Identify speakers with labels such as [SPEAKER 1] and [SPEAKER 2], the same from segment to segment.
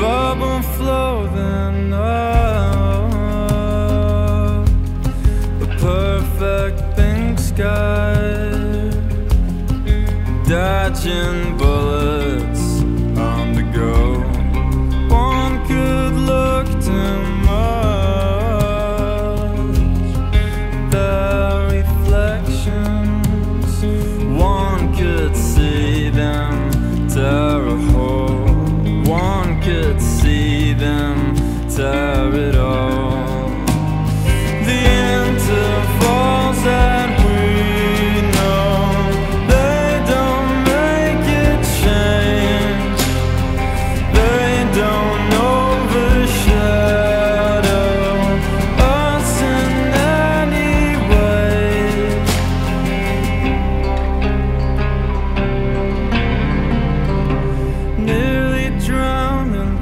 [SPEAKER 1] bubble floating up, a perfect pink sky, dodging bullets on the go. One could look too much, their reflections. One could see them tear a hole. One could see them tear it all. The intervals that we know, they don't make it change. They don't overshadow us in any way. Nearly drowned in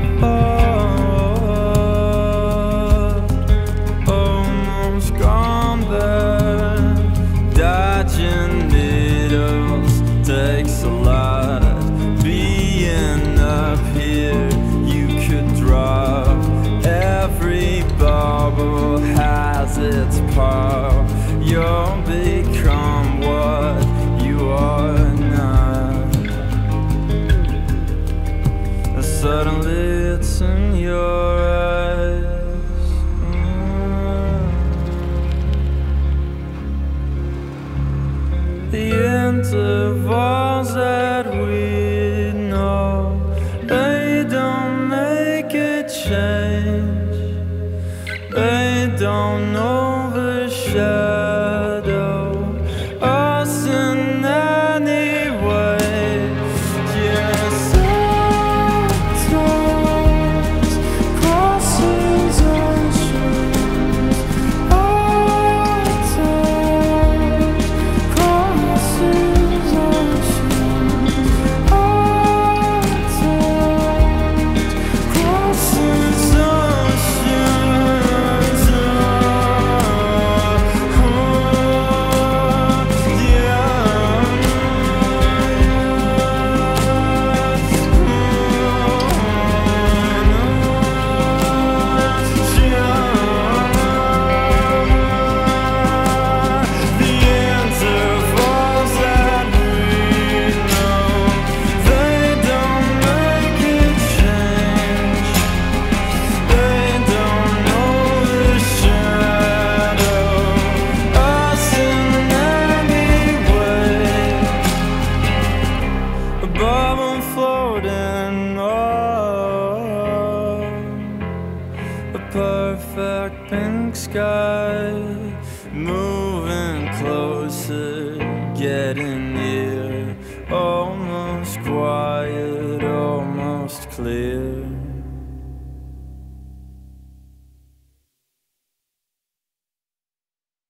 [SPEAKER 1] thought, almost gone there. Dodging needles takes a lot. Being up here, you could drop. Every bubble has its power. You'll become what you are not. And suddenly it's in your eyes. The intervals that we know, they don't make it change. They don't overshadow us in any way. Yeah, sometimes crosses oceans, at times crosses oceans, at times crosses oceans. Bubble floating up, a perfect pink sky, moving closer, getting near, almost quiet, almost clear.